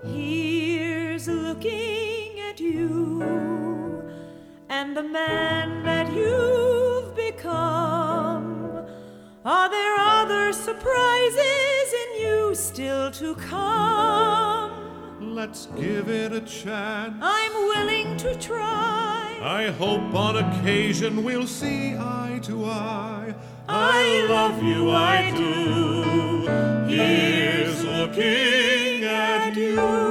Here's looking at you and the man that you've become. Are there other surprises in you still to come? Let's give it a chance. I'm willing to try. I hope on occasion we'll see eye to eye. I love you, I do. Here's looking at you.